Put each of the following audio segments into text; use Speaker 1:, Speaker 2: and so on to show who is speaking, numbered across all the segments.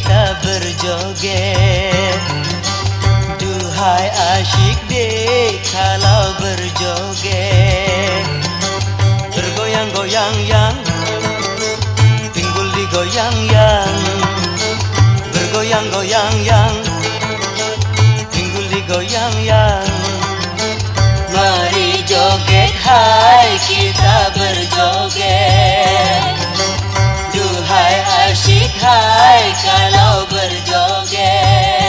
Speaker 1: kita berjoget. Duhai asyik dek kalau berjoget. Bergoyang-goyang yang, pinggul digoyang-yang. Bergoyang-goyang yang, pinggul digoyang-yang. Mari joget, hai kita berjoget. Duhai asyik, hai kalau berjoget.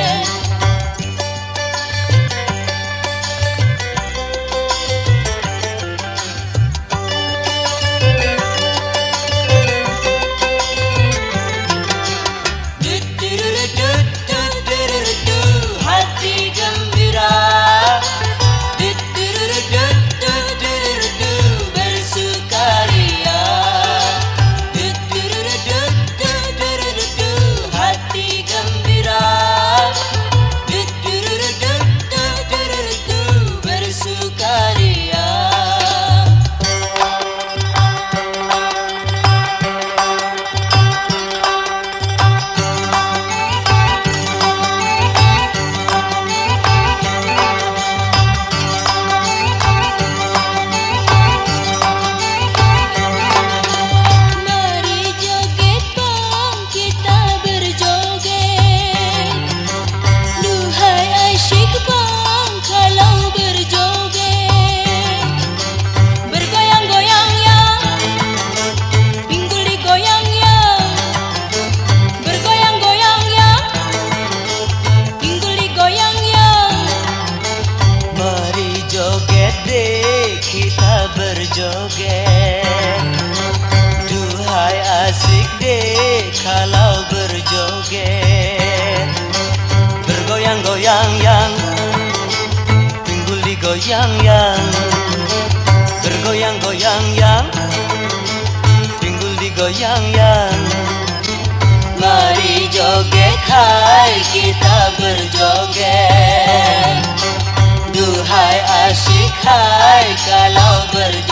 Speaker 1: Hati gembira, bersukaria. Hati gembira, bersukaria. Kita berjoget. Duhai asik dek kalau berjoget. Bergoyang-goyang yang, pinggul digoyang yang. Bergoyang-goyang yang, pinggul digoyang yang. Mari joget, hai kita berjoget. Duhai asyik, hai kalau berjoget.